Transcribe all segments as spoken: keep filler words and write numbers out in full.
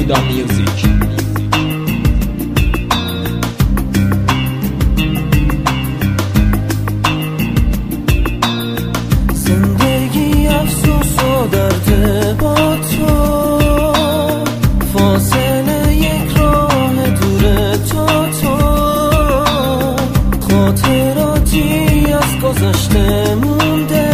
دات میوزیک. زندگی افسوس و درد با تو، فاصله یک راه دور تا تو، خاطراتی از گذشته مونده،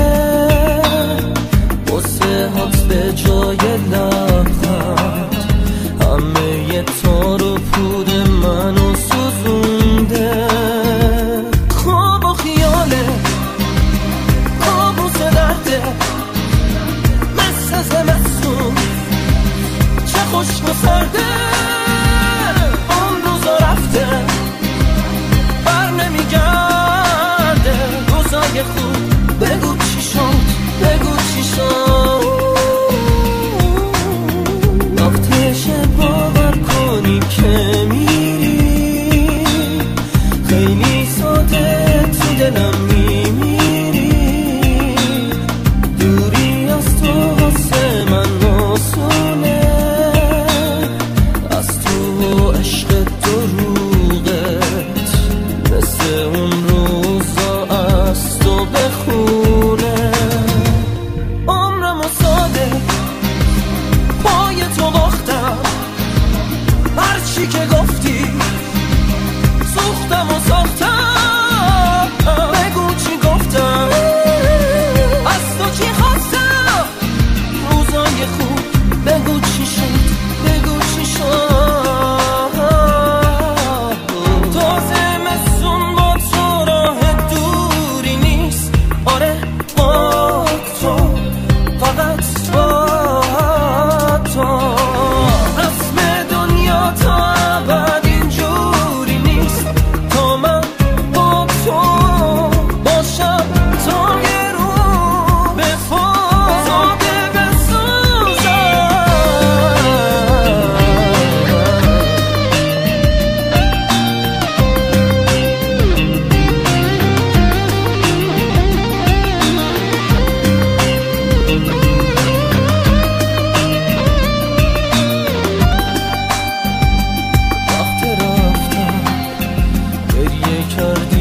واسه هات به جای لبخند، همه تار و پود منو سوزونده. خواب و خیاله کابوس درده، مثل زمستون چه خشک و سرده، اون روزا رفته بر نمیگرده. روزای خوب بگو چی شد، بگو چی شد. وقتشه باور کنی که میری، خیلی ساده تو دلم میمیری. دوری از تو واسه من آسونه، از تو و عشق دروغت، مثل اون روزا از تو بخونه. عمرم و ساده پای تو باختم، هرچی که گفتی سوختم و ساختم. بگو چی گفتم، از تو چی خواستم. روزای خوب بگو چی شد، بگو چی شد. تازه مسون با تو راه دوری نیست. آره با تو، فقط با تو. رسم دنیا تا ابد اینجوری نیست، تا من با تو باشم تا یه رو به فاصله بسوزم. وقت رفتم گریه کردی